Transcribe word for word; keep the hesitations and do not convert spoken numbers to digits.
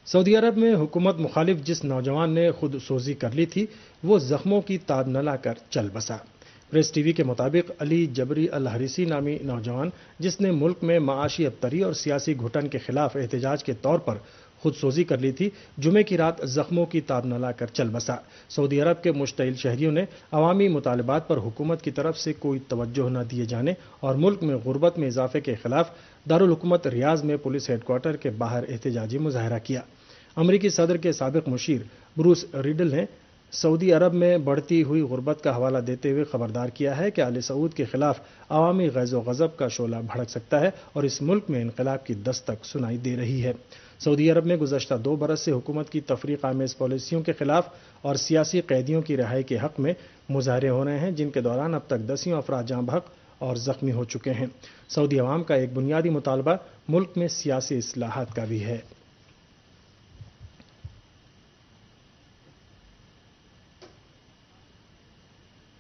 سعودی عرب میں حکومت مخالف جس نوجوان نے خود سوزی کر لی تھی وہ زخموں کی تاب نہ لا کر چل بسا۔ پریس ٹی وی کے مطابق علی جبری الحریسی نامی نوجوان جس نے ملک میں معاشی ابتری اور سیاسی گھٹن کے خلاف احتجاج کے طور پر خود سوزی کر لی تھی، جمعے کی رات زخموں کی تاب نہ لا کر چل بسا۔ سعودی عرب کے مشتعل شہریوں نے عوامی مطالبات پر حکومت کی طرف سے کوئی توجہ نہ دیے جانے اور ملک میں غربت میں اضافے کے خلاف دارالحکومت ریاض میں پولیس ہیڈ کوارٹر کے باہر احتجاجی مظاہرہ کیا۔ امریکی صدر کے سابق مشیر بروس ریڈل نے سعودی عرب میں بڑھتی ہوئی غربت کا حوالہ دیتے ہوئے خبردار کیا ہے کہ آل سعود کے خلاف عوامی غیظ و غضب کا شعلہ بھڑک سکتا ہے اور اس ملک میں انقلاب کی دستک سنائی دے رہی ہے۔ سعودی عرب میں گزشتہ دو برس سے حکومت کی تفریق آمیز پالیسیوں کے خلاف اور سیاسی قیدیوں کی رہائی کے حق میں مظاہرے ہو رہے ہیں، جن کے دوران اب تک دسیوں افراد جاں بحق اور زخمی ہو چکے ہیں۔ سعودی عوام کا ایک بنیادی مطالبہ ملک میں سیاسی اصلاحات کا بھی ہے۔